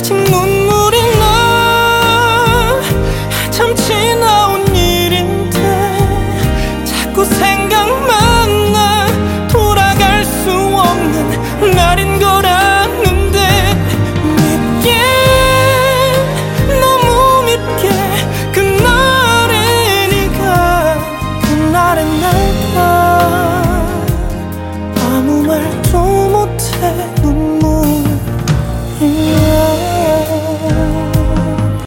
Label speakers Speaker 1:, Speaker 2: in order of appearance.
Speaker 1: 아직 눈물이 나. 참 지나온 일인데 자꾸 생각만 나. 돌아갈 수 없는 날인 걸